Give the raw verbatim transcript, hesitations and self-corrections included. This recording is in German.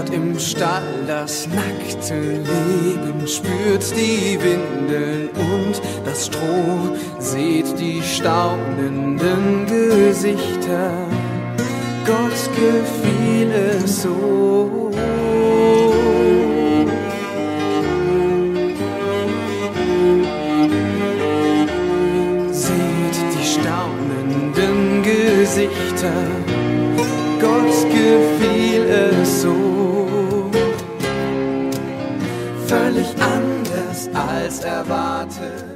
im Stall das nackte Leben, spürt die Windeln und das Stroh, seht die staunenden Gesichter. Gott gefiel es so. Seht die staunenden Gesichter. Gott gefiel es so, völlig anders als erwartet.